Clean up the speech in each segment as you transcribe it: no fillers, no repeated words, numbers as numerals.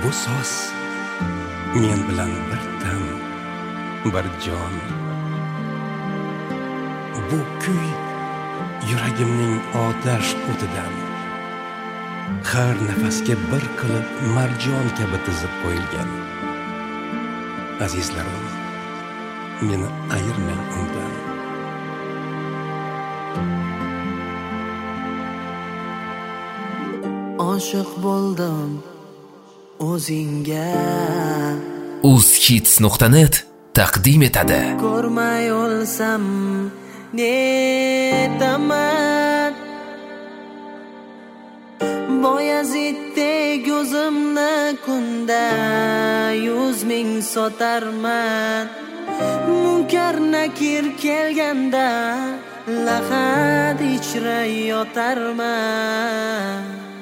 Bu so'z men bilan bir dam, bir jon. Bu kuy yuragimning otash o'tidan har nafasga bir qilib marjon kabi tizib qo'yilgan. Azizlarim, meni ayirmang undan. Oshiq bo'ldim o'zingga. uzhits.net taqdim etadi. Ko'rmay o'lsam netaman, Boyaziddek o'zimni kunda 100 ming sotarman. Munkar nakir kelganda lahad ichra yotarman.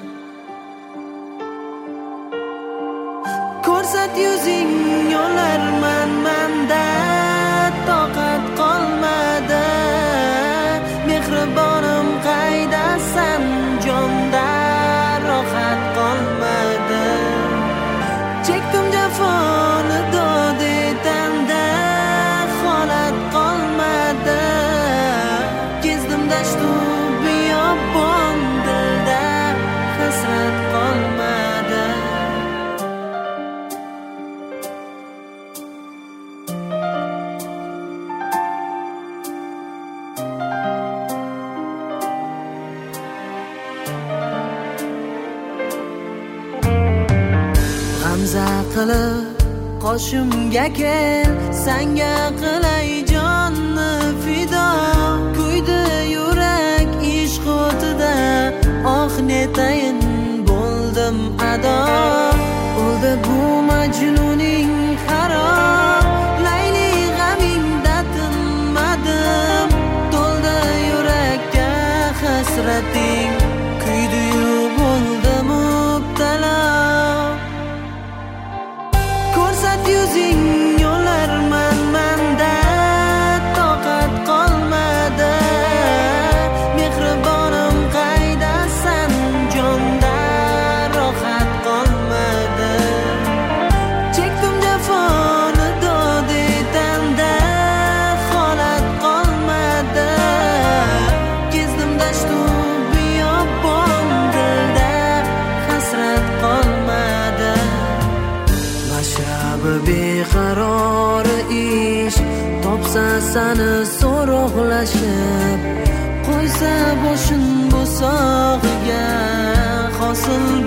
Ko'rsat yuzing yo'larman, manda toqat qolmadi. Mehribonim qaydasan, jonda rohat qolmadi. Chekdim jafoni dodetanda holat qolmadi. Kezdim dashtu biyobon, dilda hasrat qolmadi. G'amza qilib qoshimga kel, senga qilay jonni fido. Kuydi yurak ishq o'tida, oh netayin bo'ldim ado. O'ldi bu majnuning harom, Layli g'amingda tinmadim. To'ldi yurakka hasrating, kuydi-yu bo'ldim mubtalo. Ko'rsat yuzing yo'larman, manda toqat qolmadi. Mehribonim qaydasan, jonda rohat qolmadi. Chekdim jafoni dodetanda holat qolmadi. Kezdim dashtu biyobon, dilda hasrat qolmadi. Mashrabi beqaror ish topsa sani so'roqlashib, qo'ysa boshim bo'sog'iga, hosil